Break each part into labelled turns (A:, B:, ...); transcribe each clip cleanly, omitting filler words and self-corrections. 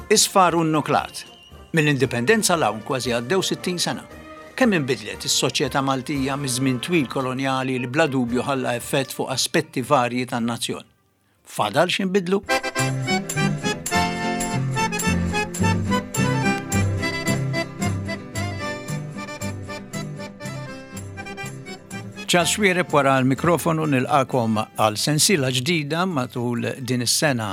A: Isfar u nnuklat. Mill-indipendenza l-hawn kważi għaddew 60 sena. Kemm inbidlet is-soċjetà Maltija miż-żmien twil kolonjali li bla dubju ħalla effett fuq aspetti varji tan-nazzjon. Fadal x'inbidlu? Charles Xwiereb wara l-mikrofonu nilqakom għal sensiela ġdida matul din is-sena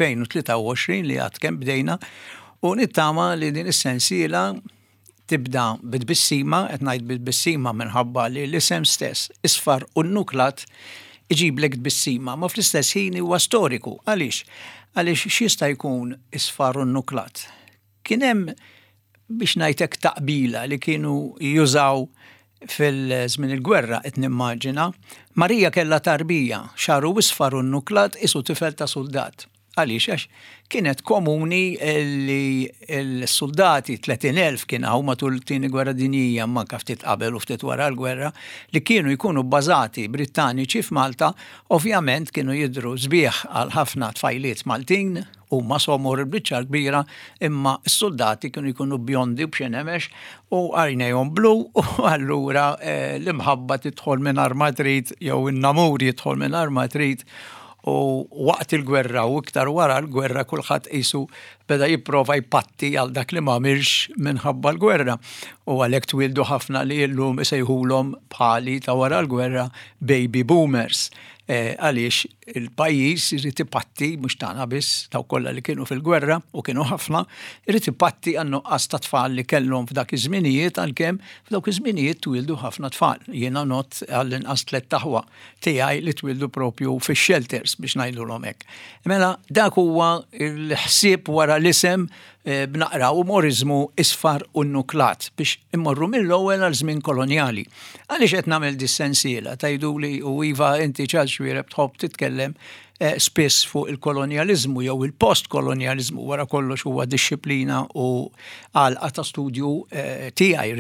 A: 2023 li għad kemm bdejna u nittama li din is-sensiela tibda bid-bissima, qed ngħid bid-bissima minħabba li l-isem stess Isfar u nnuklat iġiblek tbissima, ma fl-istess ħin huwa storiku. Għaliex? Għaliex x'jista' jkun Isfar u nnuklat? Kien hemm biex ngħidlek taqbila li kienu jużaw fil-żmien il-gwerra qed nimmaġina, Marija kellha tarbija xaru isfar u nnuklat isu tifel ta' soldat. Għaliex għax kienet komuni li l-soldati 30,000 kien hawn matul it-tieni gwerra dinjija manka ftit qabel u ftit wara l-gwerra li kienu jkunu bbażati Brittaniċi f'Malta, ovvjament kienu jidhru sbieħ għal ħafna tfajliet Maltin huma somor il-biċċa kbira imma s-soldati kienu jkunu bjondi b'xenemex u għajnejhom blu u allura l-imħabba tidħol mingħajr ma trid jew in-namur jidħol mingħajr ma trid. U waqt il-gwerra u iktar wara l-gwerra kulħadd qisu beda jipprova jpatti għal dak li m'għamilx minħabba l-gwerra. U għalhekk twildu ħafna li llum isejħulhom bħali ta' wara l-gwerra baby boomers. Għaliex il-pajjiż irid ipatti mhux tagħna biss taw kollha li kienu fil-gwerra u kienu ħafna, irid ipatti għan-nuqqas ta' tfal li kellhom f'dak iż-żminijiet għalkemm f'dawk iż-żminijiet twildu ħafna tfal. Jiena not għall-inqas tliet taħwa tiegħi li twildu propju fix-shelters biex ngħidulhom hekk. Mela dak huwa l-ħsieb wara l-isem b'naqra umorizmu Isfar u nnuklat biex immorru mill-ewwel għal żmien kolonjali. Għaliex qed nagħmel dis-sensiela tgħiduli u iva inti Charles Xwiereb tħobb titkellem spiss fuq il-kolonjaliżmu jew il-postkolonjaliżmu wara kollox huwa dixxilpina u għalqa ta' studju tiegħi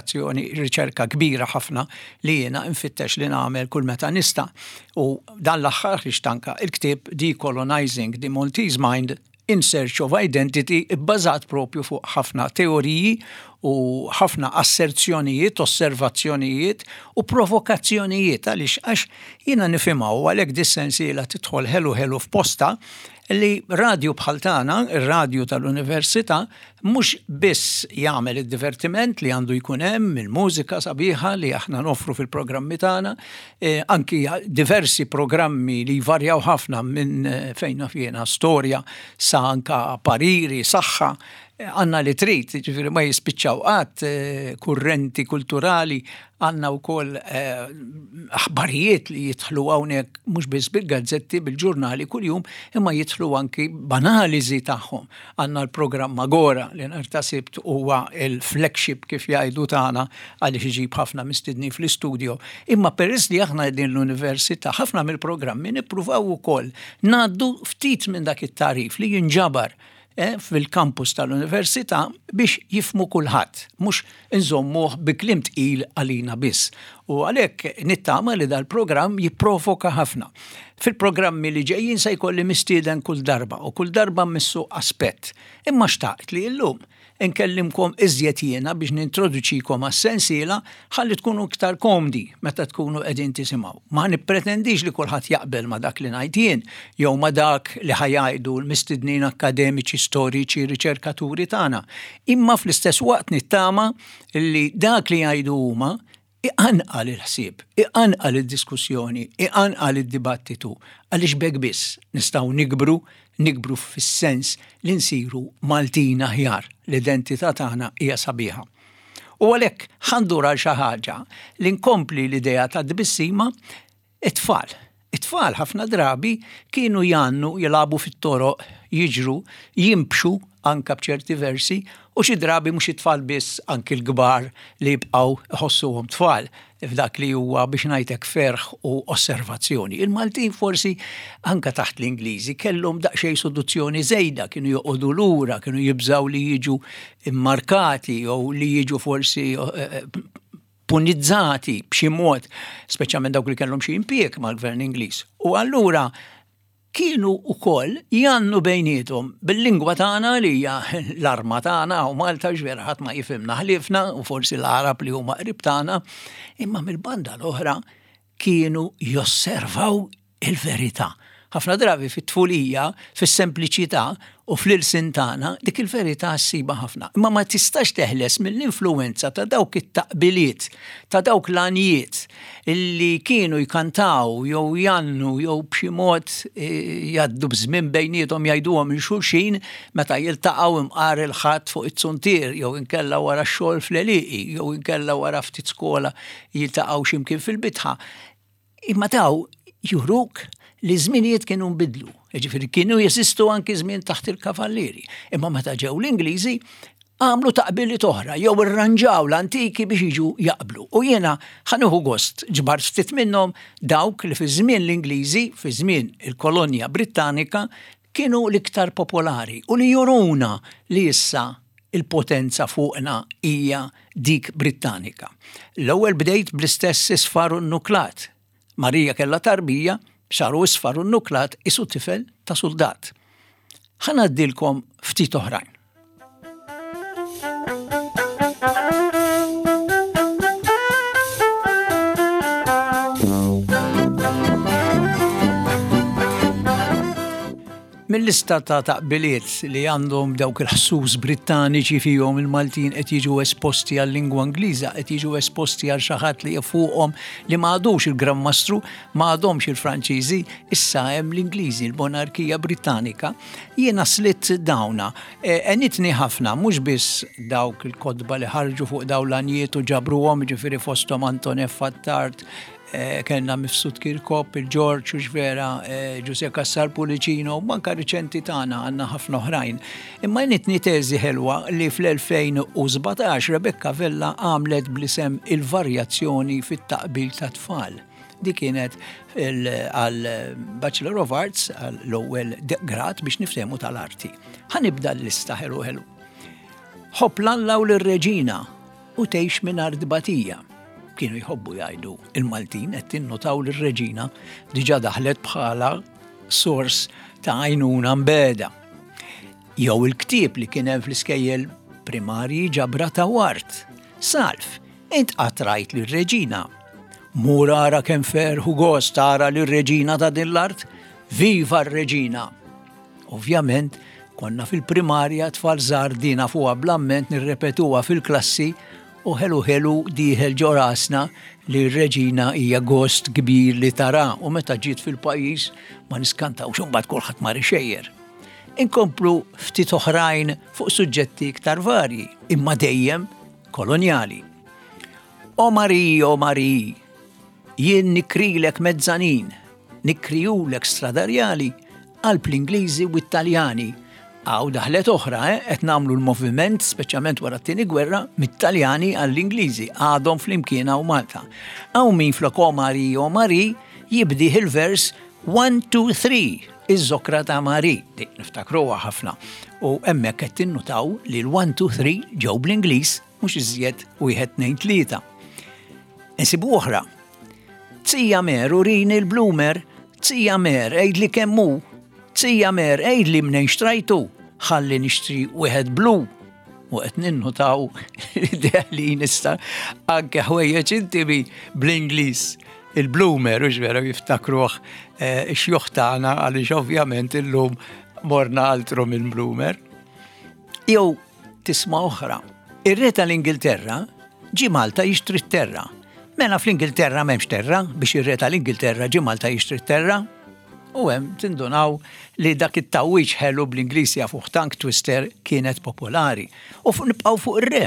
A: riċerka kbira ħafna li jiena nfittex li nagħmel kull meta nista'. U dan l-aħħar ixtanka il-ktieb Decolonizing the Maltese Mind in Search of Identity bbażat propju fuq ħafna teoriji u ħafna asserzjonijiet, osservazzjonijiet u provokazzjonijiet għax jiena nifhimha għalhekk dis-sensiela tidħol ħelu f'posta li radju bħal tagħna, ir-radju tal-Università, mhux biss jagħmel id-divertiment li għandu jkun hemm il-mużika sabiħa li aħna noffru fil-programmi tagħna, anki diversi programmi li jvarjaw ħafna minn fejn jiena storja sa anka pariri, saħħa, għanna li trid, ġifieri ma jispiċċaw qatt kurrenti kulturali, għandna wkoll aħbarijiet li jidħlu hawnhekk mhux biss bil-gazzetti bil-ġurnali kuljum imma jidħlu anki b'analiżi tagħhom. Għandna l-programm Agora li nhar ta' Sibt huwa l-flagship kif jgħidu tagħna għaliex iġib ħafna mistednin fl-istudio. Imma peress li aħna din l-Università ħafna mill-programmi nippruvaw ukoll ngħaddu ftit minn dak it-tarif li jinġabar fil-kampus tal-Università biex jifmu kulħadd, mhux inżommuh bi kliem tqil għalina biss. U għalhekk nittama li dal-programm jipprovoka ħafna. Fil-programmi li ġejjin se jkolli mistieden kull darba u kull darba missu aspett. Imma xtaqt li llum nkellimkom iżjed jiena biex nintroduċikom għas-sensiela ħalli tkunu iktar komdi meta tkunu qegħdin tisimgħu. Ma nippretendix li kulħadd jaqbel ma dak li ngħid jien jew ma dak li ħajajdu l-mistednin akkademiċi, storiċi, riċerkaturi tagħna. Imma fl-istess waqt nittama li dak li jgħidu huma iqanqal il-ħsieb, iqanqal id-diskussjoni, iqanqal id-dibattitu għaliex b'hekk biss nistgħu nikbru fis-sens li nsiru Maltin aħjar, l-identità tagħna hija sabiħa. U għalhekk ħandur għal xi ħaġa li nkompli l-idea ta' dbissima it-tfal. It-tfal ħafna drabi kienu jannu jilagħbu fit-toroq, jiġru, jimbxu anka b'ċerti versi u xi drabi mhux it-tfal biss anki l-kbar li jibqgħu iħossuhom tfal f'dak li huwa biex ngħidlek ferħ u osservazzjoni. Il-Maltin forsi anka taħt l-Ingliżi kellhom daqsxejn seduzzjoni żejda, kienu joqogħdu lura, kienu jibżgħu li jiġu immarkati jew li jiġu forsi punizzati b'xi mod, speċjalment dawk li kellhom xi impjieg mal-Gvern Ingliż. U allura kienu wkoll jannu bejnietom bil-lingwa tagħna li hija l-arma tagħna u Malta ġvera ħadd ma jifhimna ħliefna u forsi l-Arab li huma qrib tagħna, imma mill-banda l-oħra kienu josservaw il-verità. Ħafna drabi fit-tfulija, fis-sempliċità u fl-ilsin tagħna dik il-verità ssiba ħafna. Imma ma tistax teħles mill-influenza ta' dawk it-taqbiliet, ta' dawk l-anijiet illi kienu jkantaw jew jannu jew b'xi mod jgħaddu b'żmien bejniethom jgħiduhom il xulxin meta jiltaqgħu imqar il-ħadd fuq it-suntier jew inkella wara x-xogħol fl-eliqi jew inkella wara ftit skola jiltaqgħu x'imkien fil-bitħa. Imma daw juruk li żminijiet kienu nbidlu. Ġifieri kienu jeżistu anki żmien taħt il-kavallieri. Imma meta ġew l-Ingliżi għamlu taqbiliet oħra jew irranġaw l-antiki biex jiġu jaqblu. U jiena ħanuħu gost ġbart ftit minnhom dawk li fi żmien l-Ingliżi, fi żmien il-kolonja Brittanika kienu l-iktar popolari u li juruna li issa il-potenza fuqna hija dik Brittanika. L-ewwel bdejt bl-istess isfaru n-nuklat. Marija kellha tarbija saru isfaru n-nuklat isu tifel ta' soldat. Ħanaddilkom ftit oħrajn. Mill-lista ta' taqbiliet li għandhom dawk il-ħsuż Brittaniċi fihom il-Maltin qed jiġu esposti għal-lingwa Ingliża, qed jiġu esposti għal xi ħadd li fuqhom li m'għadux il-Grammastru, m'għadhomx il-Franċiżi, issa hemm l-Ingliżi, l-Monarkija Brittanika. Jiena slitt dawna. Enitni ħafna, mhux biss dawk il-kodba li ħarġu fuq dawn l-anijiet u ġabruhom, ġifieri fosthom Anton F. Attard, kellna Mifsud Kirkop, il-George u ġvera, Giuseppe Cassar Pulicino, manka riċenti tagħna għandna ħafna oħrajn. Imma nitni teżi ħelwa li fl-2017 Rebecca Vella għamlet blisem il-varjazzjoni fit-taqbil ta' tfal. Di kienet għal Bachelor of Arts, għall-ewwel grad biex niftehmu tal-arti. Ħanibda l-lista ħelu. Ħopplanlaw lir-Reġina u tgħix mingħajr dbatija. Kienu jħobbu jgħidu il-Maltin qed tinnotaw lir-Reġina diġà daħlet bħala sors ta' għajnuna mbeda. Jew il-ktieb li kien hemm fl-iskejjel primarji ġabra ta' wart. Salf, int qatrajt lir-Reġina. Mur ara kemm ferħu gost tara lir-Reġina ta' din l-art, viva r-Reġina! Ovvjament, konna fil-primarja tfal żgħar dina fuqha blamment nirrepetuha fil-klassi u ħelu diħel ġorasna li r-Reġina hija gost kbir li tara u meta ġiet fil-pajjiż ma niskantawx imbagħad kulħadd mar ixejjer. Inkomplu ftit oħrajn fuq suġġetti iktar varji, imma dejjem kolonjali. O Mari, jien nikrilek mezzanin, nikrijulek stradarjali, qalb l-Ingliżi u t-Taljani. Għaw daħlet oħra, qed nagħmlu l-moviment, speċjalment wara t-tieni gwerra, mit-Taljani għall-Ingliżi, għadhom fl-imkiena u Malta. Għaw min flok o Mari, jibdih il-vers 1, 2, 3, iż-żokra ta' Mari. Dik niftakruha ħafna. U hemmhekk qed tinnutaw li l-1, 2, 3 ġew bl-Ingliż mhux iżjed 1, 2, 3. Insibu oħra. Tsija mer urini l-blumer, tsija mer għejdli kemm hu, tsija mer għejdli mnejn xtrajtu. Ħalli nixtri wieħed blu u qed ninnutaw li nista' anke ħwejjeġ intibi bl-Ingliż. Il-bloomer u ġvera jiftakruh x-xjuħ tagħna għaliex ovvjament illum morna altru minn bloomer. Jew tisma' oħra. Ir-re tal-Ingilterra ġi Malta jixtri t-terra. Mela fl-Ingilterra m'hemmx terra biex ir-re tal-Ingilterra ġi Malta jixtri t-terra. U hemm tindunaw li dak it-tawwiġ ħelu bl-Ingliż jafuh tank twister kienet popolari. U nibqgħu fuq ir-re.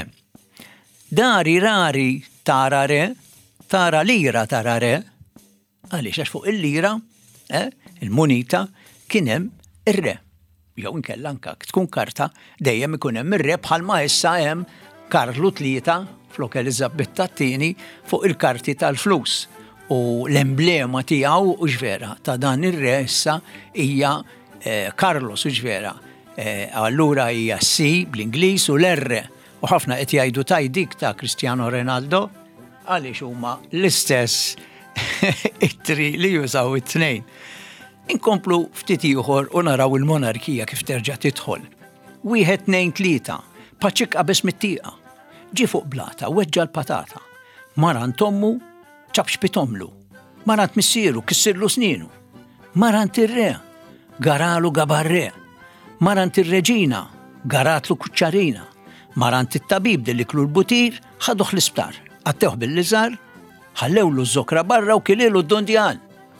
A: Dari rari tara re, tara lira tara re, għaliex għax fuq il-lira, il-munita, kien hemm ir-re. Jew inkella anke tkun karta dejjem ikun hemm ir-re bħalma issa hemm Karlu Tlieta flok Eliżabetta II fuq il-karti tal-flus. U l-emblema tiegħu u ġvera ta' dan ir-re issa hija Carlos u ġvera. Allura hija C bl-Ingliż u l-R. U ħafna qed jgħidu tajdik ta' Cristiano Ronaldo għaliex huma l-istess it-tri li jużaw it-tnejn. Inkomplu ftit ieħor u naraw il-monarkija kif terġa' tidħol. Wieħed nejn tlieta, paċik qabeż mit-tieqa. Ġi fuq blata, weġġa l-patata. Marant ommu, ċabxpitomlu. Marant missieru, kissirlu snienu. Marant ir-re, garalu gabarre. Marant ir-reġina, garatlu kuċċarina. Marant it-tabib deliklu l-butir, ħaduh l-isptar. Għattewħ bil-liżar, ħallewlu z-zokra barra u kililu d-dondjan.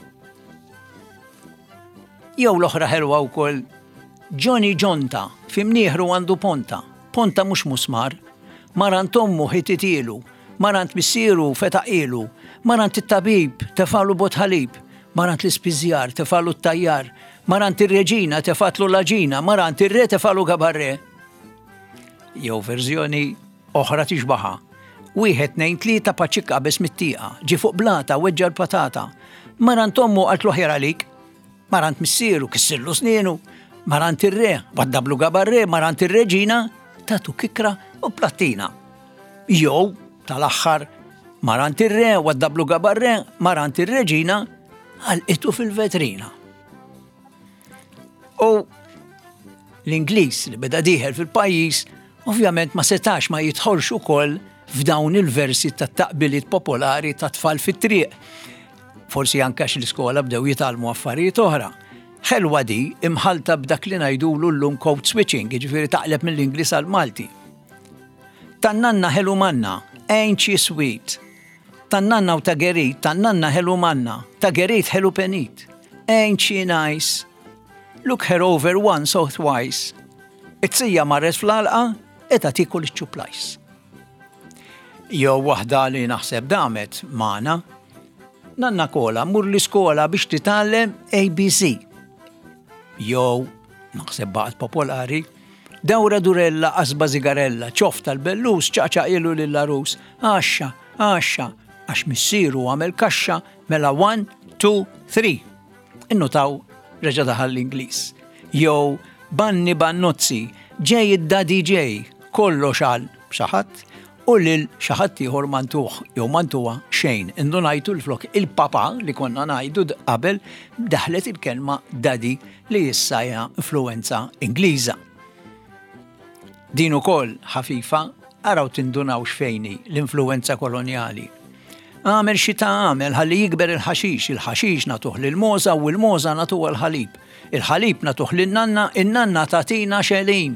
A: Jew l-oħra ħelwa wkoll Johnny Jonta, fimnieħru għandu ponta. Ponta mhux musmar. Marant ommu ħititielu, marant missieru fetaqielu, marant it-tabib tefalu botħalib, marant l-ispiżjar tefalu t-tajjar, marant ir-reġina tefatlu laġina, marant ir-re tefalu gabarre. Jew verżjoni oħra tixbaħa. Wieħed nejn tlieta paċik qabeż mit-tieqa, ġi fuq blata weġġa l-patata. Marant ommu qaltlu ħjar għalik, marant missieru kissirlu snienu, marant ir-re waddablu gabarre, marant ir-reġina tatu kikra u plattina. Jew tal-aħħar marant ir-re waddablu gabarre, marant ir-reġina għalqitu fil-vetrina. U l-Ingliż li beda dieħel fil-pajjiż ovvjament ma setax ma jidħolx ukoll f'dawn il-versi tat-taqbiliet popolari ta' tfal fit-triq. Forsi anke l-iskola bdew jitalmu affarijiet oħra. Ħelwa di imħalta b'dak li ngħidulu llum code switching, jiġifieri taqleb mill-Ingliż għal Malti. Tannanna ħelu manna, ain't she sweet. Tannanna u ta' Gerit, tannanna ħelu manna, ta' Gerit ħelu penit. Ain't she nice. Look her over once or twice. It-sija marret fl-alqa, eta tikul iċ-ċuplajs. Jew waħda li naħseb damet magħna. Nanna kola mur l-iskola biex titgħallem ABC. Jew naħseb baqgħet popolari. Dawra durella qasba zigarella, ċof tal-bellus ċaċa ilu lill-arus. Għaxa, għax missieru għamel kaxxa mela 1, 2, 3. Innutaw reġa' daħal l-Ingliż. Jew banni bannozzi, ġej id-daddy ġej, kollox għal xaħat u lil xaħat ieħor mantuħ jew mantuha xejn. Indunajtu l-flok il-papa li konna ngħidu qabel daħlet il-kelma daddy li issa hija influenza Ingliża. Din ukoll ħafifa araw tindunaw x'fejni l-influenza kolonjali. Għamel xi tagħmel ħalli jikber il-ħaxix nagħtuh lil-moża u l-moża nagħtuha l-ħalib. Il-ħalib nagħtuh lin-nanna, in-nanna tagħtina xelin.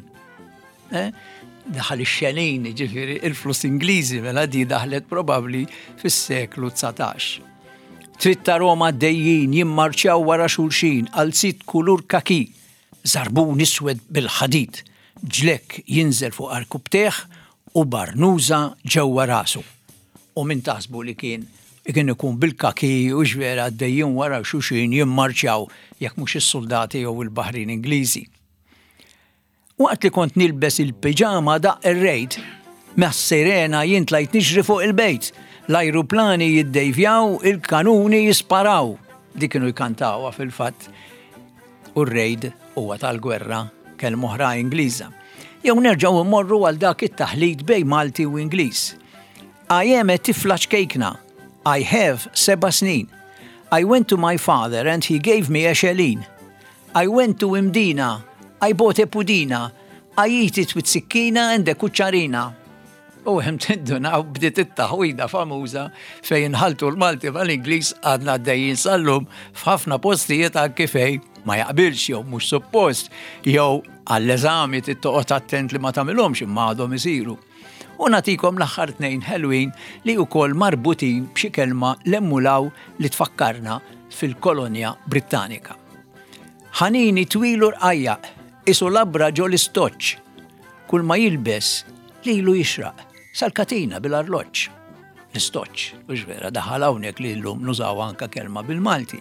A: Daħal ix-xelin, ġifieri il-flus Ingliżi mela di daħlet probabbli fis-seklu 19. Trid taroma għaddejjin jimmarċjaw wara xulxin għal sit kulur kaki, żarbun iswed bil-ħadid, ġlek jinżel fuq arkubteħ u barnuża ġewwa rasu. U min taħsbu li kien ikun bil-kaki u ġvera għaddejjin wara xulxin jimmarċjaw jekk mhux is-soldati jew il-baħrin Ingliżi. Waqt li kont nilbes il-piġama daq ir-rejd, mas-sirena jien tlajt niġri fuq il-bejt, l-ajruplani jiddejvjaw, il-kanuni jisparaw. Dik kienu jkantawha fil-fatt. U r-rejd huwa tal-gwerra kelma oħra Ingliża. Jew nerġgħu immorru għal dak it-taħlid bejn Malti u Ingliż. I am a tifla ċkejkna. I have 7 snin. I went to my father and he gave me a xelin. I went to Imdina. I bought a pudina. I eat it with sikkina and a kuċċarina. U hemm tindunaw bdiet it-taħwida famuża fejn ħaltu l-Malti mal-Ingliż għadna għaddejjin sal-lum f'ħafna postijiet anke fejn ma jaqbilx jew mhux suppost jew għall-eżami tittoqgħod attent li ma tagħmilhomx imma għadhom isiru. U nagħtikom l-aħħar 2 ħelwin li wkoll marbutin b'xi kelma l-emmulaw li tfakkarna fil-kolonja Brittanika. Ħanini twilu rqajjaq, isu labra ġol istoċ, kull ma jilbes lilu jixraq, sal-katina bil-arloġġ. L-istoċ, u ġvera daħal hawnhekk li llum nużaw anke kelma bil-Malti.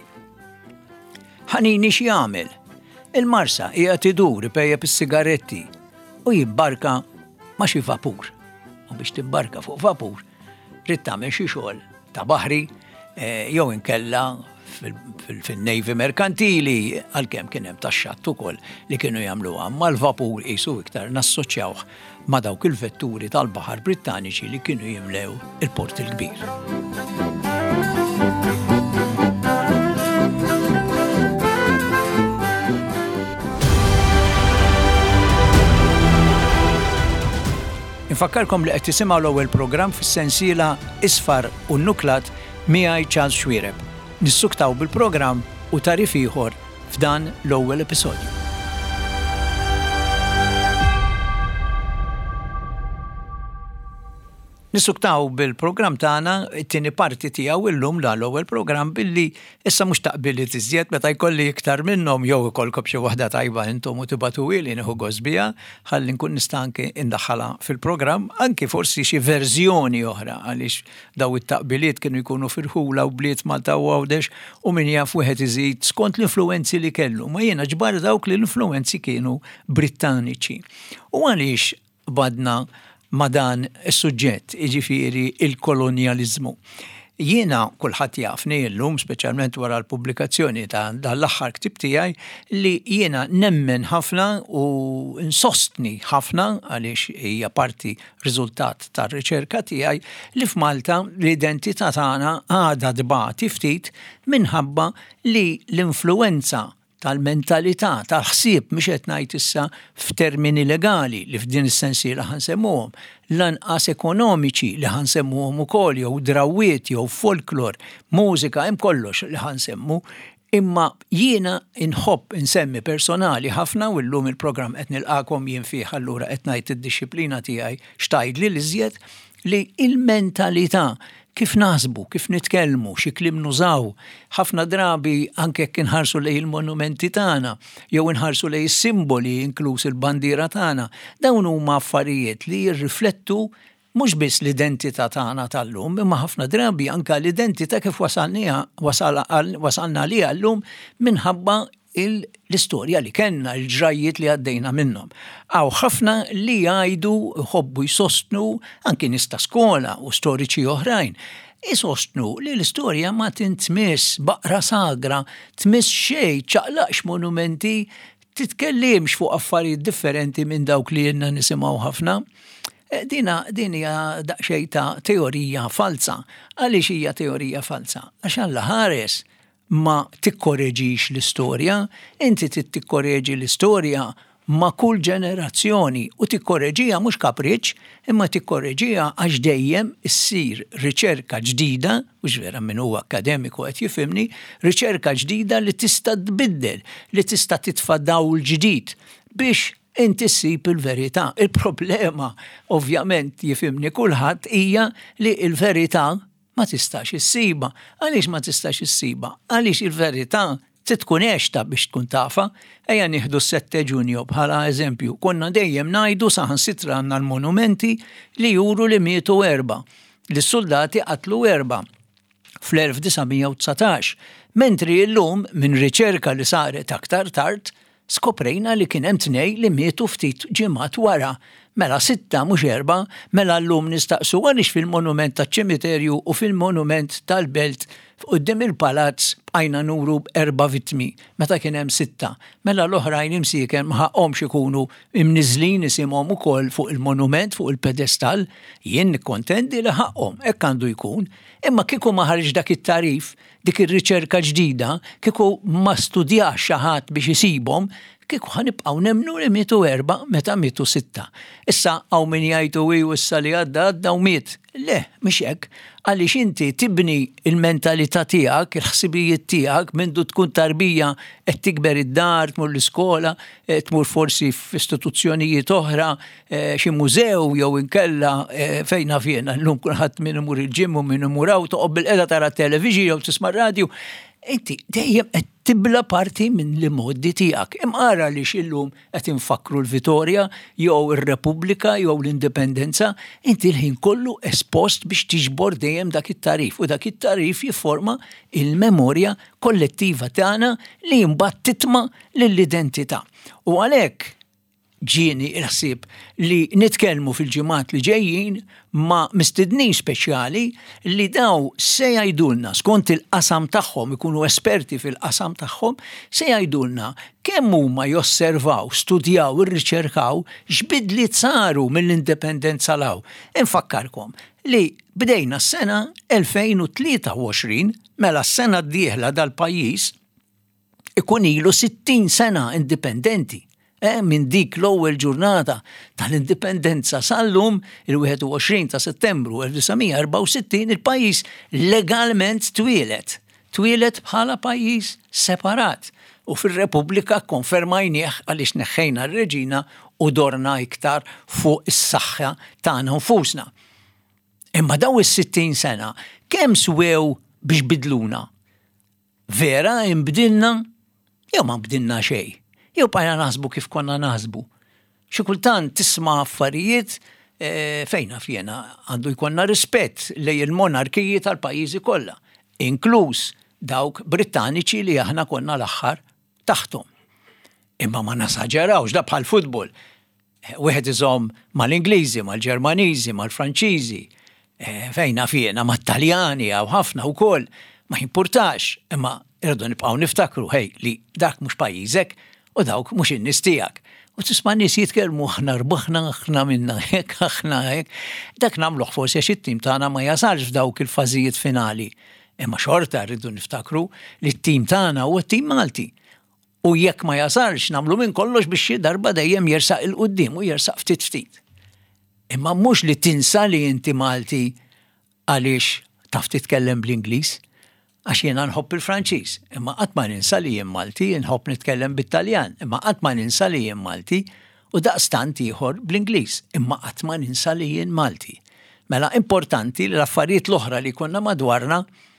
A: Ħanini x'jagħmel? Il-marsa hija tidur ipejjeb is-sigaretti u jibbarka ma' xi vapur. U biex tibbarka fuq vapur, rid tagħmel xi xogħol ta' baħri jew inkella fil-Navy merkantili għalkemm kien hemm tax-xatt ukoll li kienu jagħmluha mal-vapur qisu iktar nassoċjawh ma' dawk il-vetturi tal-baħar Brittaniċi li kienu jimlew il-port il-kbir. Infakkarkom li qed tisimgħu l-ewwel programm fis-sensiela Isfar u Nnuklat miegħi Charles Xwiereb. Nissuktaw bil-programm u tarif ieħor f'dan l-ewwel episodju. Nissuktaw bil-programm tagħna it-tieni parti tiegħu illum l-ewwel programm billi issa mhux taqbili tiżjed meta jkolli iktar minnhom jew ikolkom xi waħda tajba intom u tibatu ili nieħu gost biha ħalli nkun nista' anke indaħħalha fil-programm anke forsi xi verżjoni oħra għaliex daw it-taqbiliet kienu jkunu firħula u bliet Malta u Għawdex u min jaf wieħed iżid skont l-influwenzi li kellu. Ma jiena ġbar dawk li l-influwenzi kienu Brittaniċi. U għaliex badna ma dan is-suġġett, jiġifieri il-kolonjaliżmu. Jiena kulħadd jafni llum speċjalment wara l-pubblikazzjoni ta' dal-aħħar ktieb tiegħi li jiena nemmen ħafna u insostni ħafna għaliex hija parti riżultat tar-riċerka tiegħi li f'Malta l-identità tagħna għadha dbati ftit minħabba li l-influwenza tal-mentalità, tal-ħsieb mhux qed ngħid issa f'termini legali li f'din is-sensiela ħansemmuhom, lanqas ekonomiċi li ħansemmuhom ukoll jew drawwiet jew folklor, mużika hemm kollox li ħansemmu, imma jiena inħobb insemmi personali ħafna u llum il-programm qed nilqakom jien fih allura qed ngħid id-dixxilpina tiegħi xtajdli li iżjed li il-mentalità kif naħsbu, kif nitkellmu, xi kliem nużaw, ħafna drabi anke jekk inħarsu lejn il-monumenti tagħna, jew inħarsu lejn is-simboli inkluż il-bandiera tagħna, dawn huma affarijiet li jirriflettu mhux biss l-identità tagħna tal-lum, imma ħafna drabi anke l-identità kif wasalna liha llum minħabba l-istorja li kellna, il-ġrajiet li għaddejna minnhom. Aw ħafna li jgħidu jħobbu jsostnu anki nies ta' skola u storiċi oħrajn. Isostnu li l-istorja ma tintmiss baqra sagra, tmiss xejn, ċaqlaqx monumenti, titkellimx fuq affarijiet differenti minn dawk li jenna nisimgħu ħafna. Din hija daqsxejn ta' teorija falsa. Għaliex hija teorija falsa? Għax Alla ħares ma tikkoreġix l-istorja, inti tikkoreġi l-istorja ma' kull ġenerazzjoni u tikkoreġija mhux kapriċ, imma tikkoreġija għax dejjem issir riċerka ġdida, mhux vera min huwa akademiku qed jifhimni, riċerka ġdida li tista' tbiddel, li tista' titfa' dawl ġdid biex inti ssib il-verità. Il-problema ovvjament jifhimni kulħadd hija li l-verità ma tistax issiba. Għaliex ma tistax issiba? Għaliex il-verità tkun għexta biex tkun tafa. Ejja nieħdu 7 Ġunju bħala eżempju. Konna dejjem ngħidu saħansitra għandna l-monumenti li juru li mietu 4. Li s-soldati qatlu 4 fl-1919. Mentri llum minn riċerka li saret aktar tard skoprejna li kien hemm 2 li mietu ftit ġimgħat wara. Mela 6 mhux 4, mela llum nistaqsu għaliex fil-monument taċ-ċimiterju u fil-monument tal-Belt quddiem il-palazz bqajna nuru b'4 vittmi, meta kien hemm 6. Mela l-oħrajn imsiekem ma ħaqhomx ikunu imniżlin isimhom ukoll fuq il-monument fuq il-pedestal, jien nikkontendi li ħaqhom hekk għandu jkun, imma kieku ma ħarġ dak it-tarif, dik ir-riċerka ġdida, kieku ma studjax xi ħadd biex isibhom, kieku ħanibqgħu nemmnu li mietu 4 meta mietu 6. Issa hawn min jgħidu issa li għadda u miet. Le, mhix hekk, għaliex inti tibni il-mentalità tiegħek, il-ħsibijiet tiegħek mindu tkun tarbija qed tikber id-dar, tmur l-iskola, tmur forsi f'istituzzjonijiet oħra, xi mużew jew inkella fejn fjena llum kulħadd min imur il-ġim u min imur hawn toqgħod bil-qiegħda tara t-televiġi jew tisma' radju. Inti dejjem qed tibla parti minn l-modi tiegħek. Imqara li xillum qed infakru l-Vitorja jew ir-Repubblika jew l-Indipendenza, inti l-ħin kollu espost biex tiġbor dejjem dak it-tarif u dak it-tarif jifforma il-memorja kollettiva tagħna li mbagħad titma' lill-identità. U għalhekk ġieni il-ħsieb li nitkellmu fil-ġimgħat li ġejjin ma' mistednin speċjali li daw se jgħidulna skont il-qasam tagħhom, ikunu esperti fil-qasam tagħhom, se jgħidulna kemm huma josservaw, studjaw, irriċerkaw x'bidliet saru mill-indipendenza law. Infakkarkom li bdejna s-sena 2023 mela s-sena d-dieħla dal-pajjiż ikun ilu 60 sena indipendenti. minn dik l-ewwel ġurnata tal-indipendenza sal-lum il-21 ta' Settembru 1964 il-pajjiż legalment twieled bħala pajjiż separat. U fir-Repubblika konfermajnieh għaliex neħħejna r-reġina u dorna iktar fuq is-saħħa tagħna nfusna. Imma daw is-60 sena kemm swew biex bidluna? Vera imbdilna jew ma bdilna xejn. Jew bqajna naħsbu kif konna naħsbu. Xi kultant tisma' affarijiet fejna fjena għandu jkollna rispett lejn il-monarkiji tal-pajjiżi kollha, inkluż dawk Brittaniċi li aħna konna l-aħħar taħtom. Imma ma nasaġerawx da bħal futbol. Wieħed iżomm mal-Ingliżi, mal-Ġermaniżi, mal-Franċiżi, fejna fjena mat-Taljani għaw ħafna wkoll, ma jimpurtax, imma irdu nibqgħu niftakru li dak mhux pajjiżek u dawk mhux in-nies tiegħek. U tisma' nies jitkellmu aħna rbaħna aħna minna hekk, aħna hekk. Dak nagħmluh forsi għax it-tim tagħna ma jasalx f'dawk il-fażijiet finali. Imma xorta rridu niftakru li t-tim tagħna huwa t-tim Malti. U jekk ma jasalx nagħmlu minn kollox biex xi darba dejjem jersaq il-quddiem u jersaq ftit. Imma mhux li tinsa li inti Malti għaliex taf titkellem bl-Ingliż. Għax jiena nħobb il-Franċiż, imma qatt ma ninsa li jien Malti, nħobb nitkellem bit-Taljan, imma qatt ma ninsa li jien Malti u daqstant ieħor bl-Ingliż, imma qatt ma ninsa li jien Malti. Mela importanti li l-affarijiet l-oħra li konna madwarna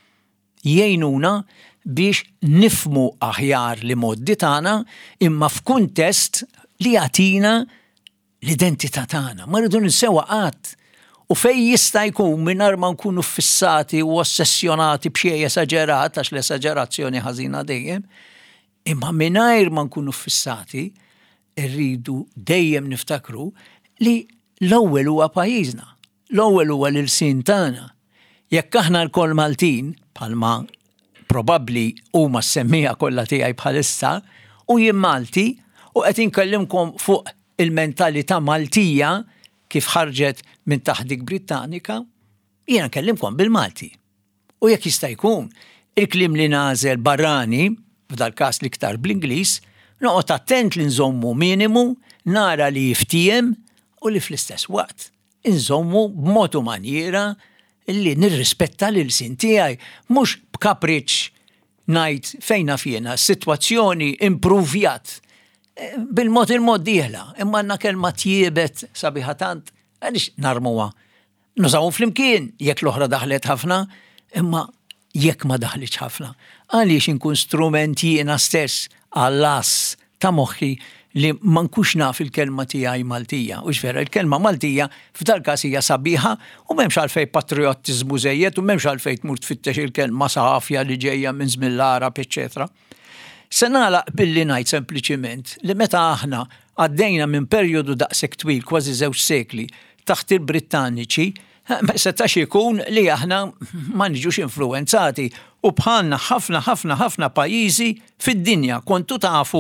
A: jgħinuna biex nifmu aħjar li moddi tagħna imma f'kuntest li jagħtina l-identità tagħna. Ma rridu ninsewa qatt. U fej jista' jkun mingħajr ma nkunu fissati u ossessjonati b'xi esaġerat għax l-esaġerazzjoni ħażina dejjem, imma mingħajr ma nkunu fissati rridu dejjem niftakru li l-ewwel huwa pajjiżna, l-ewwel huwa l-ilsien tagħna. Jekk aħna l-kol Maltin bħalma probabbli huma s-semmija kollha tiegħi bħalissa u jien Malti u qed inkellimkom fuq il-mentalità Maltija kif ħarġet minn taħdik Brittanika, jiena nkellimkom bil-Malti. U jekk jista' jkun il-kliem li nażel barrani, f'dal każ l-iktar bl-Ingliż, noqgħod attent li nżommu minimu, nara li jiftiem u li fl-istess waqt inżommu b'mod u manjera li nirrispetta lil-sin tiegħi mhux b'kapriċċ ngħid fejna fjena sitwazzjoni impruvjat. Bil-mod il-mod dieħla, imma għandna kelma tjiebet sabiħa tant, għaliex narmuha. Nużawhom flimkien jekk l-oħra daħlet ħafna, imma jekk ma daħlitx ħafna. Għaliex inkun strument jiena stess għall-ass ta' moħħi li ma nkunx naf il-kelma tiegħi Maltija. U x'vera il-kelma Maltija f'dal każ hija sabiħa u m'hemmx għalfejn patriottiżmu żejjed u m'hemmx għalfejn tmur tfittex il-kelma safja li ġejja minn żmien l-Arab, eċċetera. Se nagħlaq billi ngħid sempliċiment li meta aħna għaddejna minn perjodu daqshekk twil kważi 2 sekli taħt il-Brittaniċi, ma setax ikun li aħna ma niġux influenzati u bħalna ħafna pajjiżi fid-dinja kontu tafu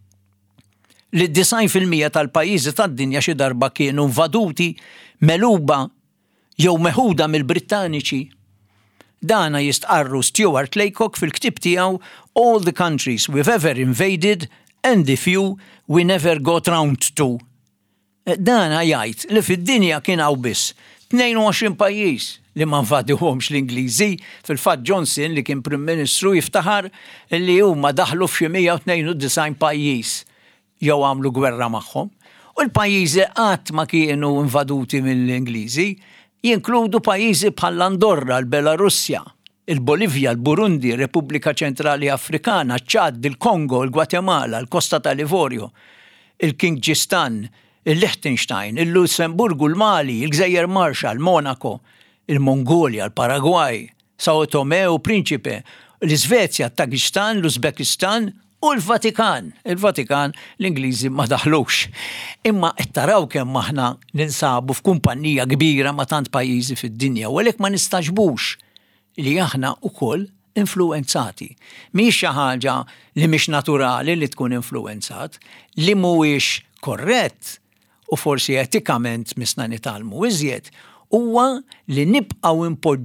A: li 90% tal-pajjiżi tad-dinja xi darba kienu invaduti, meluba jew meħuda mill-Brittaniċi. Dana jistqarru Stuart Laycock fil-ktib tiegħu All the Countries We've Ever Invaded and the Few We Never Got Round to. Dana jgħid li fid-dinja kien hawn biss 22 pajjiż li ma nfadihomx l-Ingliżi, fil-fatt Johnson li kien Prim Ministru jiftaħar li huma daħlu f'xi 192 pajjiż jew għamlu gwerra magħhom. U l-pajjiżi qatt ma kienu invaduti mill-Ingliżi jinkludu pajjiżi bħall-Andorra, l-Belarusja, il-Bolivja, l-Burundi, Repubblika Ċentrali Afrikana, ċad, il-Kongo, il-Gwatemala, l-Kosta tal-Livorju, il-Kingġistan, il-Liechtenstein, il-Lussemburgu, l-Mali, il-Gżejjer Marshall, Monaco, il-Mongolia, il-Paragwaj, Sao Tome u Principe, l-Iżvezja, Taġikistan, l-Uzbekistan u l-Vatikan. Il-Vatikan l-Ingliżi ma daħlux. Imma qed taraw kemm aħna ninsabu f'kumpanija kbira ma' tant pajjiżi fid-dinja u għalhekk ma nistaġbux li aħna wkoll influenzati. Mhix xi ħaġa li mhix naturali li tkun influenzat, li mhuwiex korrett u forsi etikament misna nitalmu iżjed huwa li nibqgħu impoġġu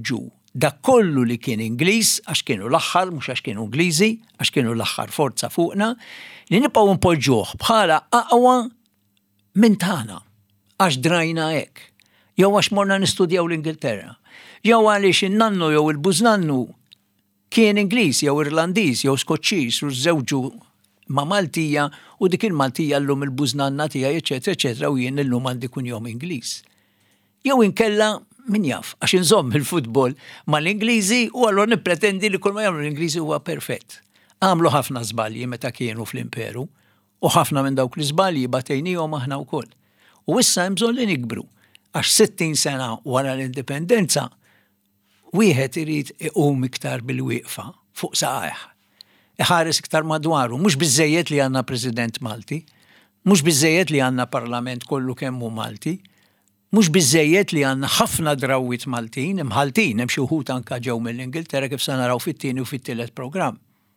A: dak kollu li kien Ingliż, għax kienu l-aħħar, mhux għax kienu Ingliżi, għax kienu l-aħħar forza fuqna, li nibqgħu npoġġuh bħala aqwa minn tagħna għax drajna hekk. Jew għax morna nistudjaw l-Ingilterra. Jew għaliex in-nannu jew il-bużnannu kien Ingliż jew Irlandiż jew Skoċċiż u żewġu ma' Maltija u dik il-Maltija llum il-bużnanna tiegħi eċetera eċetera u jien illum għandi kunjom Ingliż. Jew inkella min jaf, għax inżomm il-futbol mal-Ingliżi u allura nippretendi li kull ma jagħmlu l-Ingliżi huwa perfett. Għamlu ħafna żbalji meta kienu fl-imperu u ħafna minn dawk l-iżbalji batejnihom aħna wkoll. U issa hemm bżonn li nikbru għax 60 sena wara l-indipendenza wieħed irid iqum iktar bil-wieqfa fuq saqajh. Iħares iktar madwaru, mhux biżżejjed li għandna President Malti, mhux biżżejjed li għandna Parlament kollu kemm hu Malti, mhux biżżejjed li għandna ħafna drawwiet Maltin, imħaltin, hemm xi wħud anke ġew mill-Ingilterra kif se naraw fit-tieni u fit-tielet programm.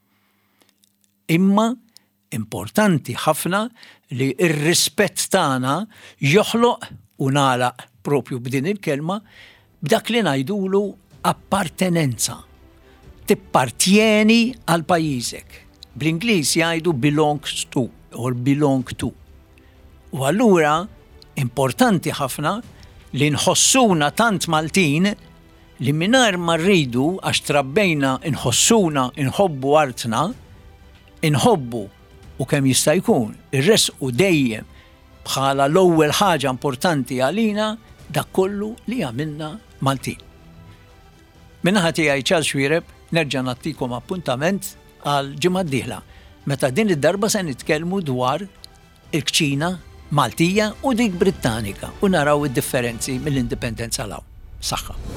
A: Imma importanti ħafna li r-rispett tagħna joħloq u nagħlaq propju b'din il-kelma b'dak li ngħidulu appartenenza. Tippartjeni għal pajjiżek. Bl-Ingliż jgħidu belongs to or belong to. U allura importanti ħafna li nħossuna tant Maltin li mingħajr ma rridu għax trabbejna nħossuna nħobbu artna, inħobbu u kemm jista' jkun irresqu dejjem bħala l-ewwel ħaġa importanti għalina dak kollu li għamilna Maltin. Min-naħa tiegħi Charles Xwiereb nerġa' nagħtikom appuntament għal ġimgħa d-dieħla meta din id-darba se nitkellmu dwar il-kċina Maltija u dik Brittanika u naraw id-differenzi mill-indipendenza law. Saħħa.